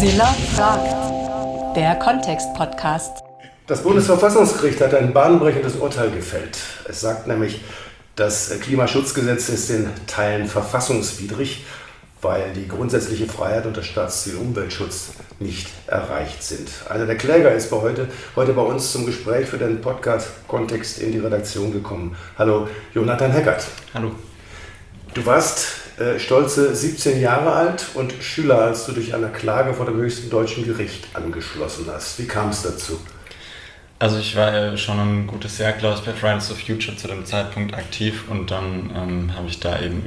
Mozilla fragt. Der Kontext-Podcast. Das Bundesverfassungsgericht hat ein bahnbrechendes Urteil gefällt. Es sagt nämlich, das Klimaschutzgesetz ist in Teilen verfassungswidrig, weil die grundsätzliche Freiheit und das Staatsziel Umweltschutz nicht erreicht sind. Einer der Kläger ist heute bei uns zum Gespräch für den Podcast Kontext in die Redaktion gekommen. Hallo, Jonathan Heckert. Hallo. Du warst stolze 17 Jahre alt und Schüler, als du dich einer Klage vor dem höchsten deutschen Gericht angeschlossen hast. Wie kam es dazu? Also ich war ja schon ein gutes Jahr, glaube ich, bei Fridays for Future zu dem Zeitpunkt aktiv und dann habe ich da eben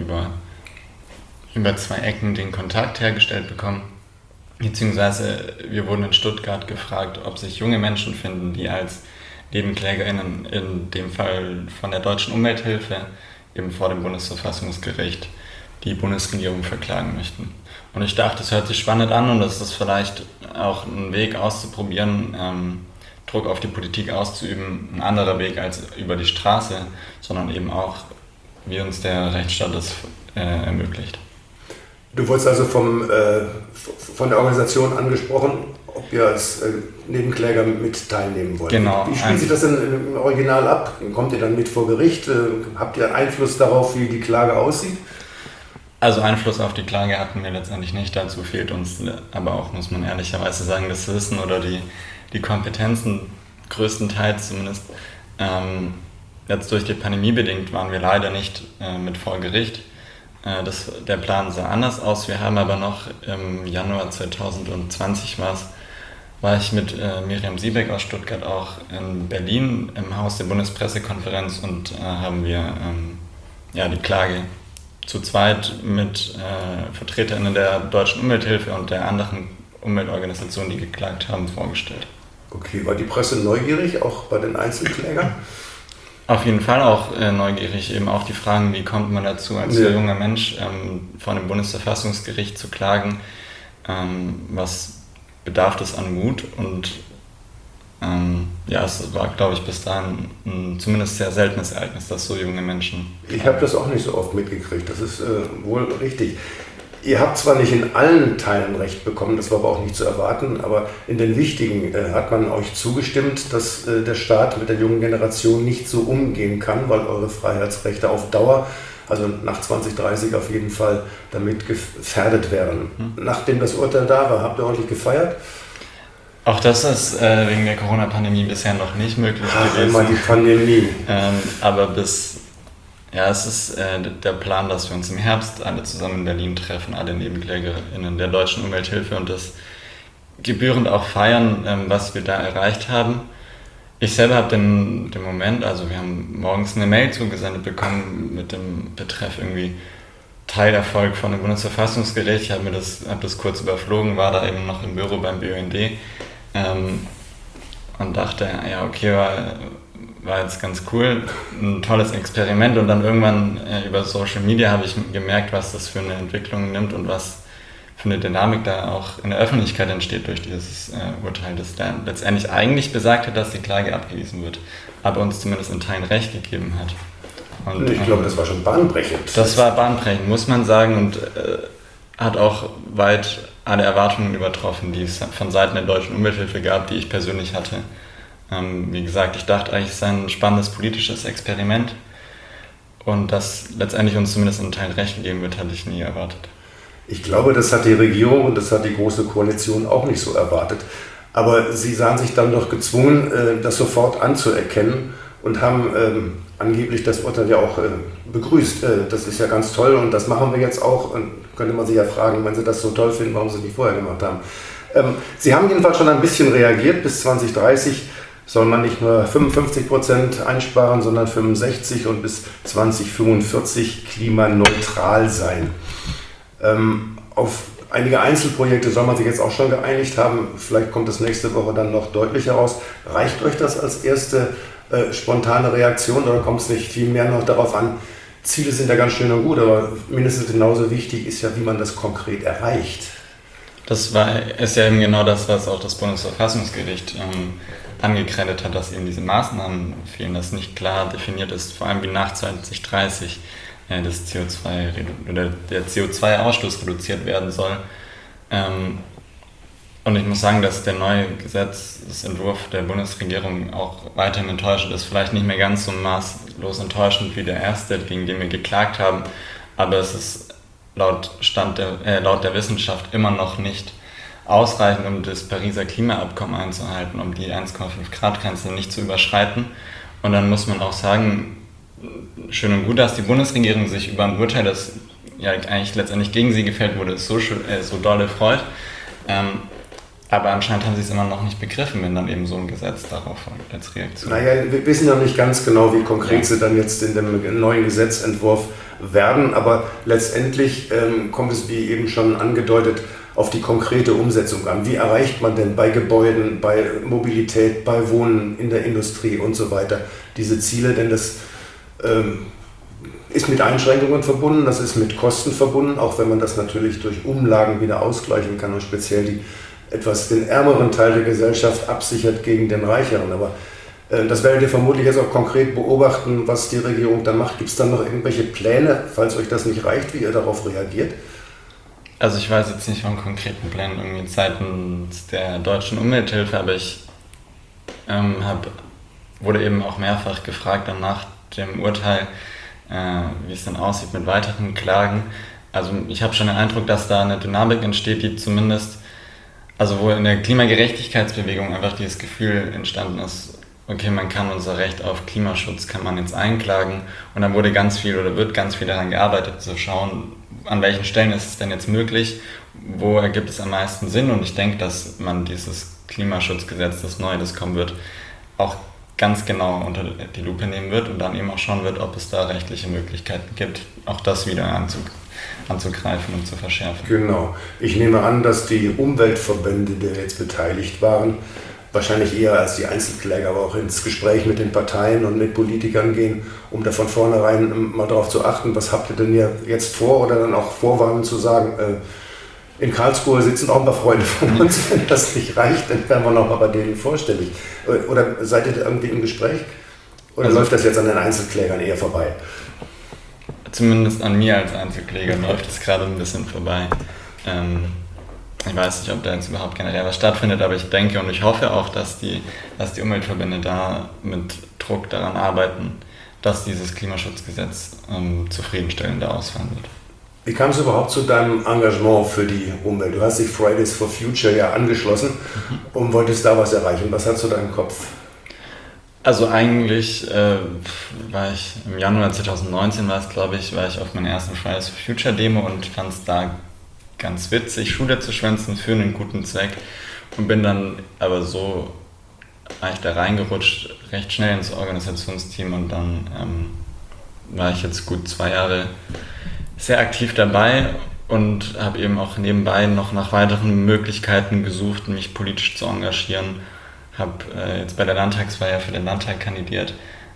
über zwei Ecken den Kontakt hergestellt bekommen. Beziehungsweise wir wurden in Stuttgart gefragt, ob sich junge Menschen finden, die als NebenklägerInnen, in dem Fall von der Deutschen Umwelthilfe, eben vor dem Bundesverfassungsgericht die Bundesregierung verklagen möchten. Und ich dachte, es hört sich spannend an und das ist vielleicht auch ein Weg auszuprobieren, Druck auf die Politik auszuüben, ein anderer Weg als über die Straße, sondern eben auch, wie uns der Rechtsstaat das ermöglicht. Du wurdest also von der Organisation angesprochen, ob ihr als Nebenkläger mit teilnehmen wollt. Genau. Wie spielt sich das denn im Original ab? Kommt ihr dann mit vor Gericht? Habt ihr Einfluss darauf, wie die Klage aussieht? Also Einfluss auf die Klage hatten wir letztendlich nicht. Dazu fehlt uns aber auch, muss man ehrlicherweise sagen, das Wissen oder die Kompetenzen, größtenteils zumindest. Jetzt durch die Pandemie bedingt waren wir leider nicht mit vor Gericht. Der Plan sah anders aus. Wir haben aber noch im Januar 2020 war ich mit Miriam Siebeck aus Stuttgart auch in Berlin im Haus der Bundespressekonferenz und haben wir die Klage zu zweit mit VertreterInnen der Deutschen Umwelthilfe und der anderen Umweltorganisationen, die geklagt haben, vorgestellt. Okay, war die Presse neugierig, auch bei den Einzelklägern? Auf jeden Fall auch neugierig, eben auch die Fragen, wie kommt man dazu, als junger Mensch vor dem Bundesverfassungsgericht zu klagen, was bedarf es an Mut und es war, glaube ich, bis dahin ein zumindest sehr seltenes Ereignis, dass so junge Menschen... Ich habe das auch nicht so oft mitgekriegt, das ist wohl richtig. Ihr habt zwar nicht in allen Teilen Recht bekommen, das war aber auch nicht zu erwarten, aber in den wichtigen hat man euch zugestimmt, dass der Staat mit der jungen Generation nicht so umgehen kann, weil eure Freiheitsrechte auf Dauer, also nach 2030 auf jeden Fall, damit gefährdet wären. Nachdem das Urteil da war, habt ihr ordentlich gefeiert? Auch das ist wegen der Corona-Pandemie bisher noch nicht möglich gewesen. Immer die Pandemie. Aber es ist der Plan, dass wir uns im Herbst alle zusammen in Berlin treffen, alle NebenklägerInnen der Deutschen Umwelthilfe und das gebührend auch feiern, was wir da erreicht haben. Ich selber habe den Moment, also wir haben morgens eine Mail zugesendet bekommen mit dem Betreff irgendwie Teilerfolg von dem Bundesverfassungsgericht. Ich habe das kurz überflogen, war da eben noch im Büro beim BUND und dachte, ja okay, war jetzt ganz cool, ein tolles Experiment und dann irgendwann über Social Media habe ich gemerkt, was das für eine Entwicklung nimmt und was für eine Dynamik da auch in der Öffentlichkeit entsteht durch dieses Urteil, das dann letztendlich eigentlich besagt hat, dass die Klage abgewiesen wird, aber uns zumindest in Teilen Recht gegeben hat. Und, ich glaube, das war schon bahnbrechend. Das war bahnbrechend, muss man sagen, und hat auch weit alle Erwartungen übertroffen, die es von Seiten der Deutschen Umwelthilfe gab, die ich persönlich hatte. Wie gesagt, ich dachte eigentlich, es sei ein spannendes politisches Experiment und dass letztendlich uns zumindest in Teilen Recht gegeben wird, hatte ich nie erwartet. Ich glaube, das hat die Regierung und das hat die Große Koalition auch nicht so erwartet. Aber sie sahen sich dann doch gezwungen, das sofort anzuerkennen und haben angeblich das Urteil ja auch begrüßt. Das ist ja ganz toll und das machen wir jetzt auch. Und könnte man sich ja fragen, wenn sie das so toll finden, warum sie es nicht vorher gemacht haben. Sie haben jedenfalls schon ein bisschen reagiert. Bis 2030 soll man nicht nur 55% einsparen, sondern 65% und bis 2045 klimaneutral sein. Auf einige Einzelprojekte soll man sich jetzt auch schon geeinigt haben. Vielleicht kommt das nächste Woche dann noch deutlicher raus. Reicht euch das als erste spontane Reaktion oder kommt es nicht viel mehr noch darauf an? Ziele sind ja ganz schön und gut, aber mindestens genauso wichtig ist ja, wie man das konkret erreicht. Das ist ja eben genau das, was auch das Bundesverfassungsgericht angekreidet hat, dass eben diese Maßnahmen fehlen, dass nicht klar definiert ist, vor allem wie nach 2030 der CO2-Ausstoß reduziert werden soll. Und ich muss sagen, dass der neue Gesetzesentwurf der Bundesregierung auch weiterhin enttäuschend ist. Vielleicht nicht mehr ganz so maßlos enttäuschend wie der erste, gegen den wir geklagt haben, aber es ist laut der Wissenschaft immer noch nicht ausreichend, um das Pariser Klimaabkommen einzuhalten, um die 1,5 Grad Grenze nicht zu überschreiten. Und dann muss man auch sagen, schön und gut, dass die Bundesregierung sich über ein Urteil, das ja eigentlich letztendlich gegen sie gefällt wurde, so dolle freut. Aber anscheinend haben sie es immer noch nicht begriffen, wenn dann eben so ein Gesetz darauf folgt als Reaktion. Naja, wir wissen ja nicht ganz genau, wie konkret sie dann jetzt in dem neuen Gesetzentwurf werden, aber letztendlich kommt es, wie eben schon angedeutet, auf die konkrete Umsetzung an. Wie erreicht man denn bei Gebäuden, bei Mobilität, bei Wohnen, in der Industrie und so weiter diese Ziele? Denn das ist mit Einschränkungen verbunden, das ist mit Kosten verbunden, auch wenn man das natürlich durch Umlagen wieder ausgleichen kann und speziell den ärmeren Teil der Gesellschaft absichert gegen den reicheren. Aber das werdet ihr vermutlich jetzt auch konkret beobachten, was die Regierung dann macht. Gibt es dann noch irgendwelche Pläne, falls euch das nicht reicht, wie ihr darauf reagiert? Also ich weiß jetzt nicht von konkreten Plänen irgendwie seitens der deutschen Umwelthilfe, aber ich wurde eben auch mehrfach gefragt dann nach dem Urteil, wie es dann aussieht mit weiteren Klagen. Also ich habe schon den Eindruck, dass da eine Dynamik entsteht, die zumindest, also wo in der Klimagerechtigkeitsbewegung einfach dieses Gefühl entstanden ist, okay, man kann unser Recht auf Klimaschutz, kann man jetzt einklagen, und dann wird ganz viel daran gearbeitet, zu schauen, an welchen Stellen ist es denn jetzt möglich, wo ergibt es am meisten Sinn, und ich denke, dass man dieses Klimaschutzgesetz, das neue, das kommen wird, auch ganz genau unter die Lupe nehmen wird und dann eben auch schauen wird, ob es da rechtliche Möglichkeiten gibt, auch das wieder anzugreifen und zu verschärfen. Genau. Ich nehme an, dass die Umweltverbände, die jetzt beteiligt waren, wahrscheinlich eher als die Einzelkläger, aber auch ins Gespräch mit den Parteien und mit Politikern gehen, um da von vornherein mal darauf zu achten, was habt ihr denn hier jetzt vor, oder dann auch vorwarnen zu sagen, in Karlsruhe sitzen auch ein paar Freunde von uns, wenn das nicht reicht, dann werden wir noch mal bei denen vorstellig. Oder seid ihr da irgendwie im Gespräch? Oder läuft das jetzt an den Einzelklägern eher vorbei? Zumindest an mir als Einzelkläger läuft es gerade ein bisschen vorbei. Ich weiß nicht, ob da jetzt überhaupt generell was stattfindet, aber ich denke und ich hoffe auch, dass die Umweltverbände da mit Druck daran arbeiten, dass dieses Klimaschutzgesetz zufriedenstellender ausfallen wird. Wie kam es überhaupt zu deinem Engagement für die Umwelt? Du hast dich Fridays for Future ja angeschlossen und wolltest da was erreichen. Was hast du da im Kopf? Also eigentlich war ich im Januar 2019, war ich auf meiner ersten Fridays for Future Demo und fand es da ganz witzig, Schule zu schwänzen für einen guten Zweck, und bin dann aber so eigentlich da reingerutscht, recht schnell ins Organisationsteam, und dann war ich jetzt gut 2 Jahre sehr aktiv dabei und habe eben auch nebenbei noch nach weiteren Möglichkeiten gesucht, mich politisch zu engagieren. Habe jetzt bei der Landtagswahl für den Landtag kandidiert.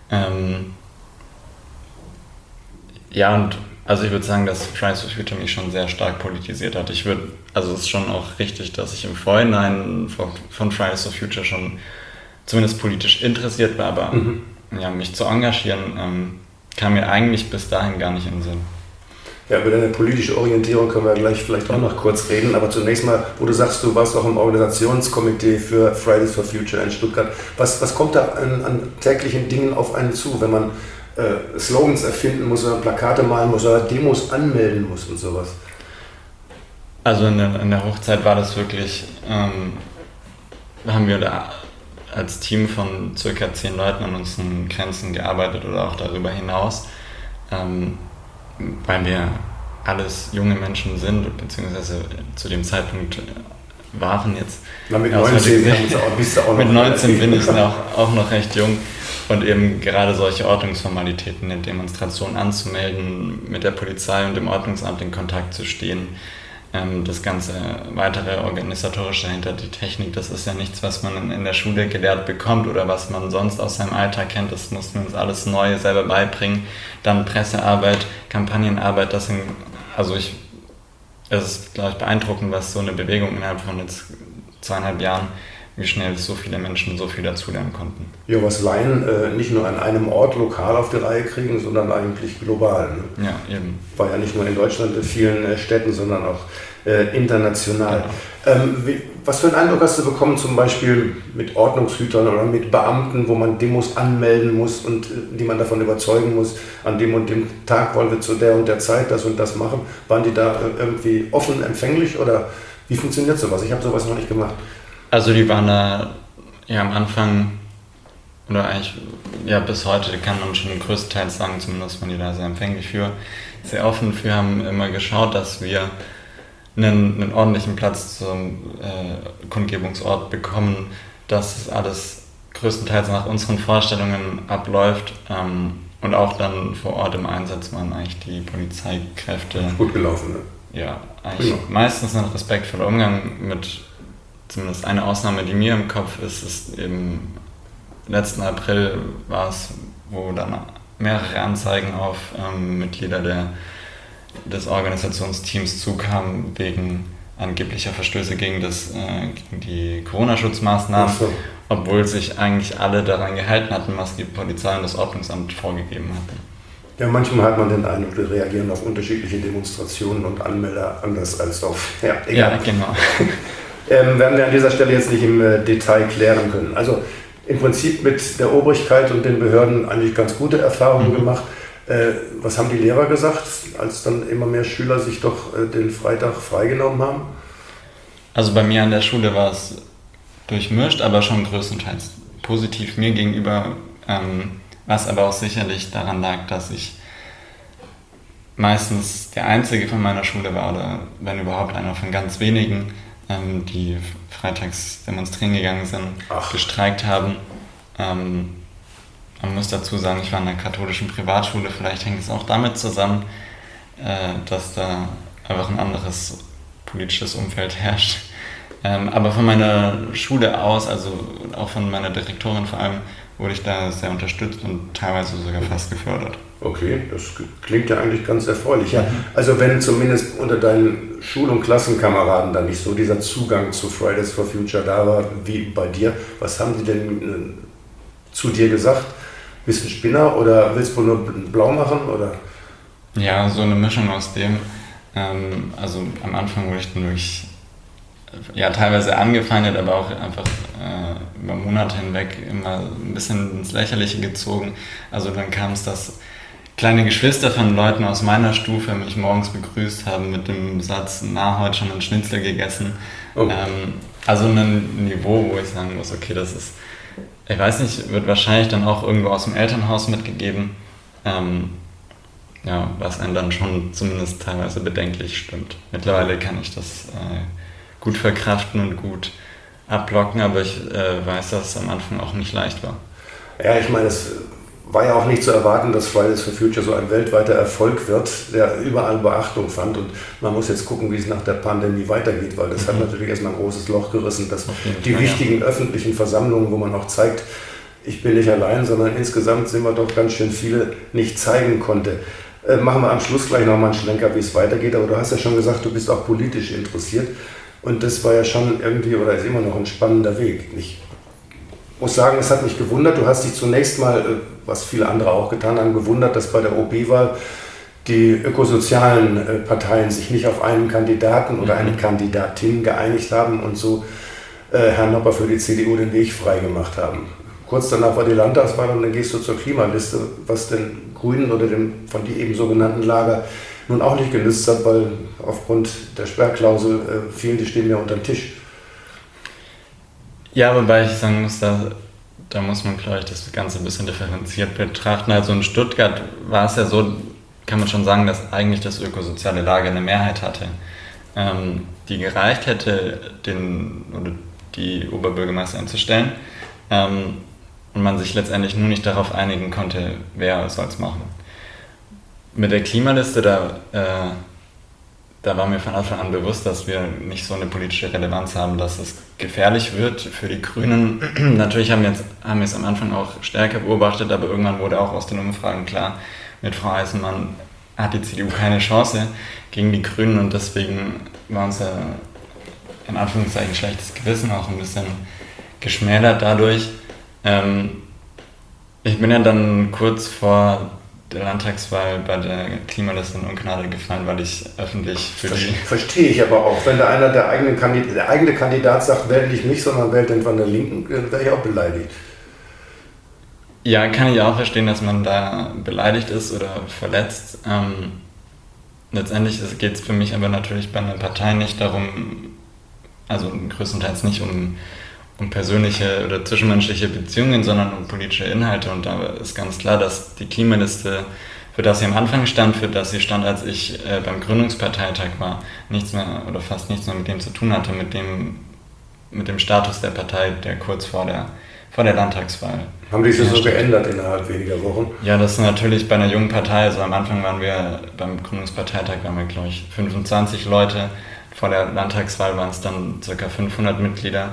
Ja, und also ich würde sagen, dass Fridays for Future mich schon sehr stark politisiert hat. Also es ist schon auch richtig, dass ich im Vorhinein von Fridays for Future schon zumindest politisch interessiert war, aber ja, mich zu engagieren kam mir eigentlich bis dahin gar nicht in den Sinn. Ja, über deine politische Orientierung können wir gleich vielleicht auch noch kurz reden, aber zunächst mal, wo du sagst, du warst auch im Organisationskomitee für Fridays for Future in Stuttgart. Was kommt da an täglichen Dingen auf einen zu, wenn man Slogans erfinden muss oder Plakate malen muss oder Demos anmelden muss und sowas? Also in der Hochzeit war das wirklich, haben wir da als Team von ca. 10 Leuten an unseren Grenzen gearbeitet oder auch darüber hinaus, weil wir alles junge Menschen sind, beziehungsweise zu dem Zeitpunkt waren jetzt. Na, mit 19 bist du auch noch. Mit 19 bin ich auch noch recht jung, und eben gerade solche Ordnungsformalitäten, in Demonstrationen anzumelden, mit der Polizei und dem Ordnungsamt in Kontakt zu stehen, das ganze weitere organisatorische hinter die Technik, das ist ja nichts, was man in der Schule gelehrt bekommt oder was man sonst aus seinem Alltag kennt, das mussten wir uns alles neu selber beibringen. Dann Pressearbeit, Kampagnenarbeit, es ist, glaube ich, beeindruckend, was so eine Bewegung innerhalb von jetzt 2,5 Jahren wie schnell so viele Menschen so viel dazulernen konnten. Ja, was Laien nicht nur an einem Ort lokal auf die Reihe kriegen, sondern eigentlich global. Ne? Ja, eben. War ja nicht nur in Deutschland in vielen Städten, sondern auch international. Genau. Was für einen Eindruck hast du bekommen, zum Beispiel mit Ordnungshütern oder mit Beamten, wo man Demos anmelden muss und die man davon überzeugen muss, an dem und dem Tag wollen wir zu der und der Zeit das und das machen? Waren die da irgendwie offen, empfänglich oder wie funktioniert sowas? Ich habe sowas noch nicht gemacht. Also die waren da ja am Anfang oder eigentlich ja bis heute kann man schon größtenteils sagen, zumindest waren die da sehr empfänglich für, sehr offen für, haben immer geschaut, dass wir einen ordentlichen Platz zum Kundgebungsort bekommen, dass alles größtenteils nach unseren Vorstellungen abläuft und auch dann vor Ort im Einsatz waren eigentlich die Polizeikräfte. Gut gelaufen, ne? Ja, eigentlich meistens ein respektvoller Umgang mit, zumindest eine Ausnahme, die mir im Kopf ist eben letzten April war es, wo dann mehrere Anzeigen auf Mitglieder des Organisationsteams zukamen wegen angeblicher Verstöße gegen die Corona-Schutzmaßnahmen, so. Obwohl sich eigentlich alle daran gehalten hatten, was die Polizei und das Ordnungsamt vorgegeben hatten. Ja, manchmal hat man den Eindruck, wir reagieren auf unterschiedliche Demonstrationen und Anmelder anders als auf... Ja, egal. Ja, genau. Werden wir an dieser Stelle jetzt nicht im Detail klären können. Also im Prinzip mit der Obrigkeit und den Behörden eigentlich ganz gute Erfahrungen gemacht. Was haben die Lehrer gesagt, als dann immer mehr Schüler sich doch den Freitag freigenommen haben? Also bei mir an der Schule war es durchmischt, aber schon größtenteils positiv mir gegenüber, was aber auch sicherlich daran lag, dass ich meistens der Einzige von meiner Schule war oder wenn überhaupt einer von ganz wenigen, die freitags demonstrieren gegangen sind, gestreikt haben. Man muss dazu sagen, ich war in einer katholischen Privatschule, vielleicht hängt es auch damit zusammen, dass da einfach ein anderes politisches Umfeld herrscht. Aber von meiner Schule aus, also auch von meiner Direktorin vor allem, wurde ich da sehr unterstützt und teilweise sogar fast gefördert. Okay, das klingt ja eigentlich ganz erfreulich. Ja. Also wenn zumindest unter deinen Schul- und Klassenkameraden dann nicht so dieser Zugang zu Fridays for Future da war wie bei dir, was haben die denn zu dir gesagt? Bist du ein Spinner oder willst du nur blau machen? Oder? Ja, so eine Mischung aus dem. Also am Anfang wurde ich dann wirklich teilweise angefeindet, aber auch einfach über Monate hinweg immer ein bisschen ins Lächerliche gezogen. Also dann kam es, dass kleine Geschwister von Leuten aus meiner Stufe mich morgens begrüßt haben mit dem Satz, heute schon ein Schnitzel gegessen. Oh. Also ein Niveau, wo ich sagen muss, okay, das ist, ich weiß nicht, wird wahrscheinlich dann auch irgendwo aus dem Elternhaus mitgegeben, was einen dann schon zumindest teilweise bedenklich stimmt. Mittlerweile kann ich das gut verkraften und gut abblocken, aber ich weiß, dass es am Anfang auch nicht leicht war. Ja, ich meine, es war ja auch nicht zu erwarten, dass Fridays for Future so ein weltweiter Erfolg wird, der überall Beachtung fand. Und man muss jetzt gucken, wie es nach der Pandemie weitergeht, weil das hat natürlich erstmal ein großes Loch gerissen, dass die wichtigen öffentlichen Versammlungen, wo man auch zeigt, ich bin nicht allein, sondern insgesamt sind wir doch ganz schön viele, nicht zeigen konnte. Machen wir am Schluss gleich nochmal einen Schlenker, wie es weitergeht. Aber du hast ja schon gesagt, du bist auch politisch interessiert. Und das war ja schon irgendwie, oder ist immer noch ein spannender Weg. Ich muss sagen, es hat mich gewundert. Du hast dich zunächst mal, was viele andere auch getan haben, gewundert, dass bei der OB-Wahl die ökosozialen Parteien sich nicht auf einen Kandidaten oder eine Kandidatin geeinigt haben und so Herrn Nopper für die CDU den Weg freigemacht haben. Kurz danach war die Landtagswahl und dann gehst du zur Klimaliste, was den Grünen oder dem von dir eben sogenannten Lager nun auch nicht genützt hat, weil aufgrund der Sperrklausel fielen die Stimmen ja unter den Tisch. Ja, wobei ich sagen muss, da muss man, glaube ich, das Ganze ein bisschen differenziert betrachten. Also in Stuttgart war es ja so, kann man schon sagen, dass eigentlich das ökosoziale Lager eine Mehrheit hatte, die gereicht hätte, die Oberbürgermeisterin zu stellen. Und man sich letztendlich nur nicht darauf einigen konnte, wer soll es machen. Mit der Klimaliste, da war mir von Anfang an bewusst, dass wir nicht so eine politische Relevanz haben, dass es gefährlich wird für die Grünen. Natürlich haben wir es am Anfang auch stärker beobachtet, aber irgendwann wurde auch aus den Umfragen klar, mit Frau Eisenmann hat die CDU keine Chance gegen die Grünen und deswegen war unser, in Anführungszeichen, schlechtes Gewissen auch ein bisschen geschmälert dadurch. Ich bin ja dann kurz vor der Landtagswahl bei der Klimaliste in Ungnade gefallen, weil ich öffentlich für die... Verstehe ich aber auch. Wenn da einer der eigene Kandidat sagt, wählt nicht mich, sondern wählt den von der Linken, wäre ich auch beleidigt. Ja, kann ich auch verstehen, dass man da beleidigt ist oder verletzt. Letztendlich geht es für mich aber natürlich bei einer Partei nicht darum, also größtenteils nicht um persönliche oder zwischenmenschliche Beziehungen, sondern um politische Inhalte. Und da ist ganz klar, dass die Klimaliste, für das sie am Anfang stand, für das sie stand, als ich beim Gründungsparteitag war, nichts mehr oder fast nichts mehr mit dem zu tun hatte, mit dem Status der Partei, der kurz vor der Landtagswahl. Haben die sich so geändert innerhalb weniger Wochen? Ja, das ist natürlich bei einer jungen Partei, also am Anfang waren wir beim Gründungsparteitag, glaube ich, 25 Leute. Vor der Landtagswahl waren es dann ca. 500 Mitglieder.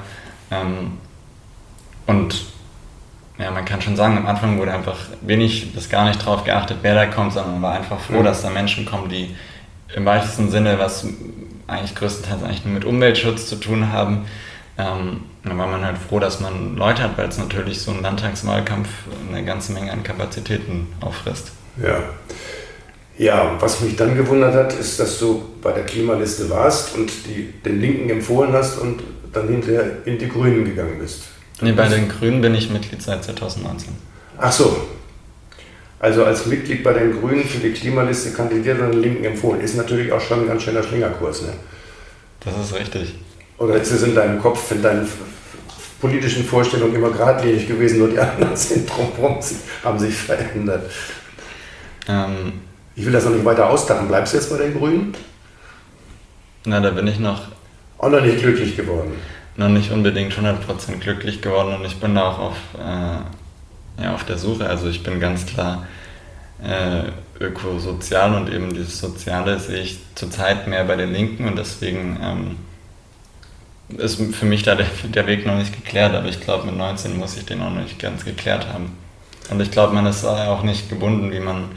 Und ja, man kann schon sagen, am Anfang wurde einfach wenig bis gar nicht drauf geachtet, wer da kommt, sondern man war einfach froh, dass da Menschen kommen, die im weitesten Sinne, was eigentlich größtenteils eigentlich nur mit Umweltschutz zu tun haben. Dann war man halt froh, dass man Leute hat, weil es natürlich so ein Landtagswahlkampf eine ganze Menge an Kapazitäten auffrisst. Ja. Ja, was mich dann gewundert hat, ist, dass du bei der Klimaliste warst und den Linken empfohlen hast und dann hinterher in die Grünen gegangen bist. Nee, bei den Grünen bin ich Mitglied seit 2019. Ach so. Also als Mitglied bei den Grünen für die Klimaliste kandidiert und den Linken empfohlen. Ist natürlich auch schon ein ganz schöner Schlingerkurs, ne? Das ist richtig. Oder ist es in deinem Kopf, in deinen politischen Vorstellungen immer geradlinig gewesen, nur die anderen sind drumherum, haben sich verändert? Ich will das noch nicht weiter austachen. Bleibst du jetzt bei den Grünen? Na, da bin ich noch nicht glücklich geworden. Noch nicht unbedingt 100% glücklich geworden und ich bin da auch auf der Suche. Also ich bin ganz klar ökosozial und eben dieses Soziale sehe ich zurzeit mehr bei den Linken und deswegen ist für mich da der Weg noch nicht geklärt, aber ich glaube mit 19 muss ich den auch noch nicht ganz geklärt haben. Und ich glaube, man ist da auch nicht gebunden, wie man...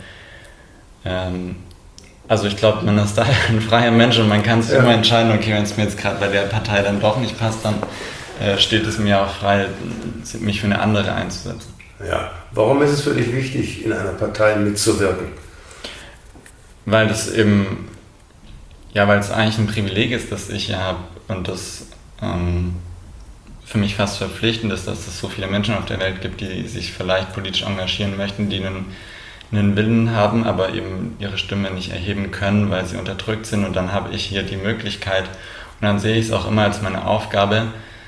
Also ich glaube, man ist da ein freier Mensch und man kann sich immer entscheiden, okay, wenn es mir jetzt gerade bei der Partei dann doch nicht passt, dann steht es mir auch frei, mich für eine andere einzusetzen. Ja. Warum ist es für dich wichtig, in einer Partei mitzuwirken? Weil das eben, ja, weil es eigentlich ein Privileg ist, das ich ja habe und das für mich fast verpflichtend ist, dass es so viele Menschen auf der Welt gibt, die sich vielleicht politisch engagieren möchten, die einen Willen haben, aber eben ihre Stimme nicht erheben können, weil sie unterdrückt sind und dann habe ich hier die Möglichkeit und dann sehe ich es auch immer als meine Aufgabe,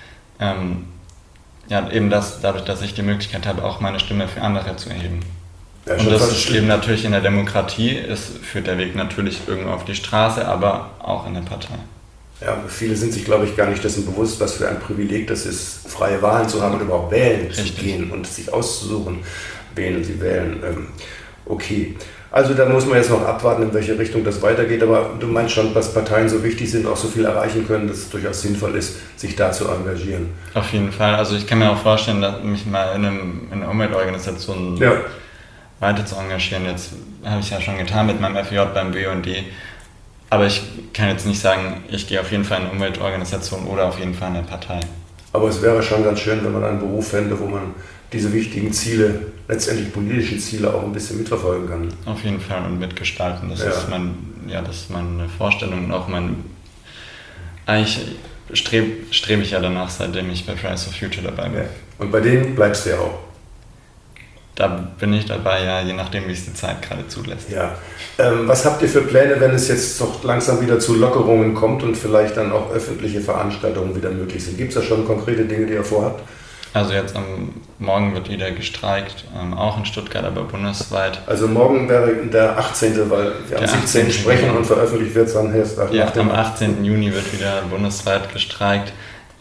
eben dadurch, dass ich die Möglichkeit habe, auch meine Stimme für andere zu erheben. Ja, und das ist eben natürlich in der Demokratie, führt der Weg natürlich irgendwo auf die Straße, aber auch in der Partei. Ja, viele sind sich, glaube ich, gar nicht dessen bewusst, was für ein Privileg das ist, freie Wahlen zu haben und überhaupt wählen zu gehen und sich auszusuchen, wen sie wählen. Okay, also da muss man jetzt noch abwarten, in welche Richtung das weitergeht, aber du meinst schon, dass Parteien so wichtig sind, auch so viel erreichen können, dass es durchaus sinnvoll ist, sich da zu engagieren. Auf jeden Fall, also ich kann mir auch vorstellen, dass mich mal in einer Umweltorganisation weiter zu engagieren. Jetzt habe ich ja schon getan mit meinem FJ beim BUND, aber ich kann jetzt nicht sagen, ich gehe auf jeden Fall in eine Umweltorganisation oder auf jeden Fall in eine Partei. Aber es wäre schon ganz schön, wenn man einen Beruf fände, wo man diese wichtigen Ziele, letztendlich politischen Ziele, auch ein bisschen mitverfolgen kann. Auf jeden Fall und mitgestalten. Das ist meine Vorstellung und auch eigentlich strebe ich ja danach, seitdem ich bei Fridays for Future dabei bin. Ja. Und bei denen bleibst du ja auch. Da bin ich dabei, ja, je nachdem, wie es die Zeit gerade zulässt. Ja. Was habt ihr für Pläne, wenn es jetzt doch langsam wieder zu Lockerungen kommt und vielleicht dann auch öffentliche Veranstaltungen wieder möglich sind? Gibt es da schon konkrete Dinge, die ihr vorhabt? Also jetzt morgen wird wieder gestreikt, auch in Stuttgart, aber bundesweit. Also morgen wäre der 18., weil wir am 17. sprechen und veröffentlicht wird es dann erst nach dem... am 18. Juni wird wieder bundesweit gestreikt.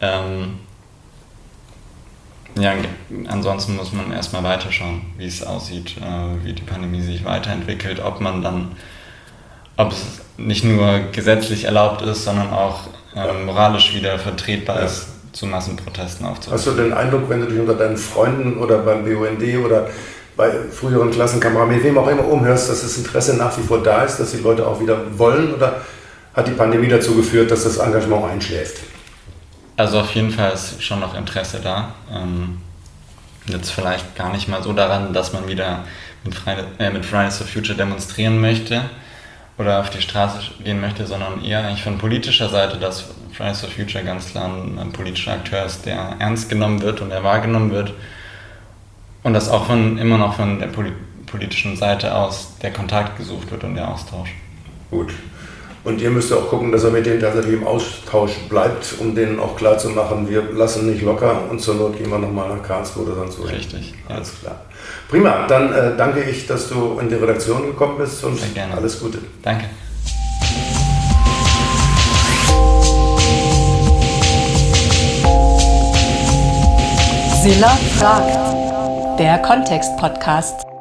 Ansonsten muss man erstmal weiterschauen, wie es aussieht, wie die Pandemie sich weiterentwickelt, ob es nicht nur gesetzlich erlaubt ist, sondern auch moralisch wieder vertretbar ist, zu Massenprotesten aufzurufen. Hast du den Eindruck, wenn du dich unter deinen Freunden oder beim BUND oder bei früheren Klassenkameraden, mit wem auch immer umhörst, dass das Interesse nach wie vor da ist, dass die Leute auch wieder wollen, oder hat die Pandemie dazu geführt, dass das Engagement einschläft? Also auf jeden Fall ist schon noch Interesse da. Jetzt vielleicht gar nicht mal so daran, dass man wieder mit Fridays for Future demonstrieren möchte oder auf die Straße gehen möchte, sondern eher eigentlich von politischer Seite, dass Fridays for Future ganz klar ein politischer Akteur ist, der ernst genommen wird und der wahrgenommen wird. Und dass auch immer noch von der politischen Seite aus der Kontakt gesucht wird und der Austausch. Gut. Und ihr müsst auch gucken, dass er mit denen tatsächlich im Austausch bleibt, um denen auch klar zu machen, wir lassen nicht locker und zur Not gehen wir nochmal nach Karlsruhe oder sonst wo. Richtig. Ja. Alles klar. Prima, dann danke ich, dass du in die Redaktion gekommen bist und sehr gerne. Alles Gute. Danke. Silla fragt. Der Kontext-Podcast.